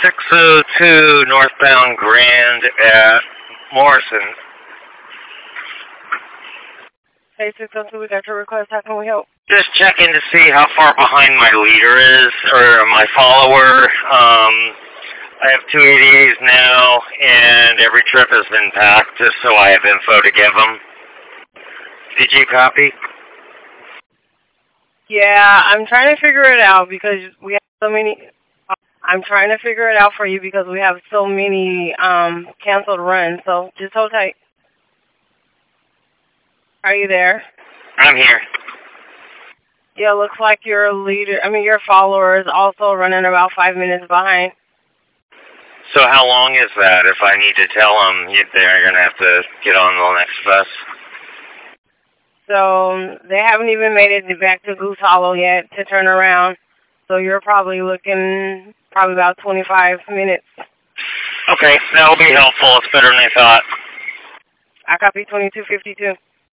602 northbound Grand at Morrison. Hey, 602, we got your request. How can we help? Just checking to see how far behind my leader is, or my follower. I have 2 ADAs now, and every trip has been packed, just so I have info to give them. Did you copy? Yeah, I'm trying to figure it out because we have so many. I'm trying to figure it out for you because we have so many canceled runs. So just hold tight. Are you there? I'm here. Yeah, looks like your your follower is also running about 5 minutes behind. So how long is that? If I need to tell them, they're going to have to get on the next bus. So they haven't even made it back to Goose Hollow yet to turn around. So you're probably looking about 25 minutes. Okay, that'll be helpful. It's better than I thought. I copy 2252.